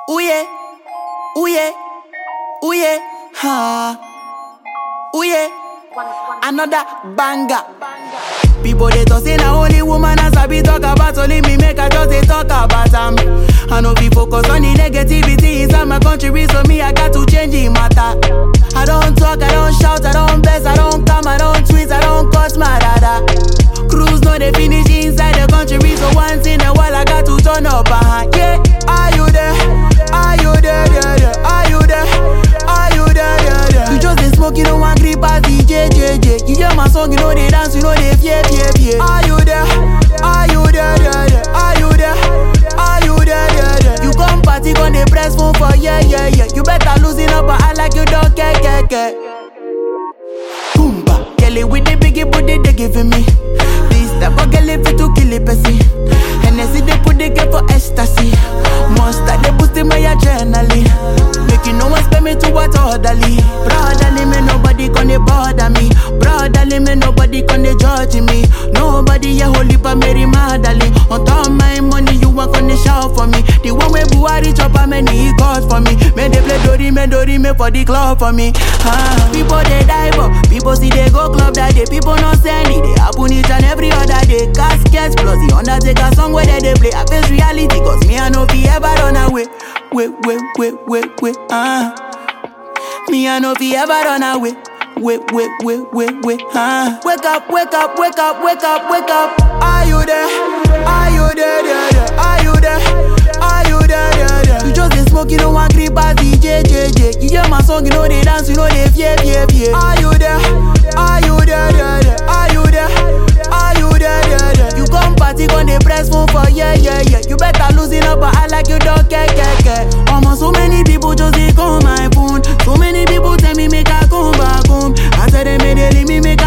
Ooh yeah, ooh yeah, ooh yeah, ha. Ooh yeah, another banger. People they talk say na only woman as I be talk about. Only me make I just they talk about them. I know we focus on the negativity inside my country, so me I got to change the matter. I don't talk, I don't shout, I don't bless, I don't come, I don't tweet, I don't cuss my dada. Cruise no they finish inside the country, so once in a while I got to turn up. Yeah, are you there? Are you there? Yeah, yeah. Are you there? Are you there? Yeah, yeah. You just they smoke, you don't want grip as DJ. You hear my song, you know they dance, you know they fear. Are you there? Are you there? Yeah, yeah. Are you there? Are you there? Yeah, yeah. You come party, gon' they press phone for yeah. You better losing up, but I like you don't care. Boomba, girl it with the biggie booty they giving me. This type of girl if it to kill it, pussy. And I see they put the girl for ecstasy. Monster they boosting my adrenaline. Making no one spend me to what orderly. Brotherly me nobody gonna bother me. Brotherly me nobody gonna judge me. Nobody ya holy pa Mary Magdalene. On top of my money you want gonna shout for me. The one way Buhari chop a many God for me. Me they play Dori me for the club for me. People they die but people see they go club that day. People not send it. They happen each and every other day. Caskets plus the Undertaker song where they play. I face reality cause me I know fi ever run away. Wait, me I know fi ever run away. Wait, Wake up. Are you there? Are you there? Yeah. Are you there? Are you there? Yeah. You just they smoke, you don't want grip as DJ. You hear my song, you know they dance, you know they fear. Are you there? Are you there? Yeah. Are you there? Are you there? Yeah. You come party, gon' they press phone for yeah. You better losing up, but I like you don't care. So many people just they call my phone. So many people tell me make I come back home. I tell them they leave me make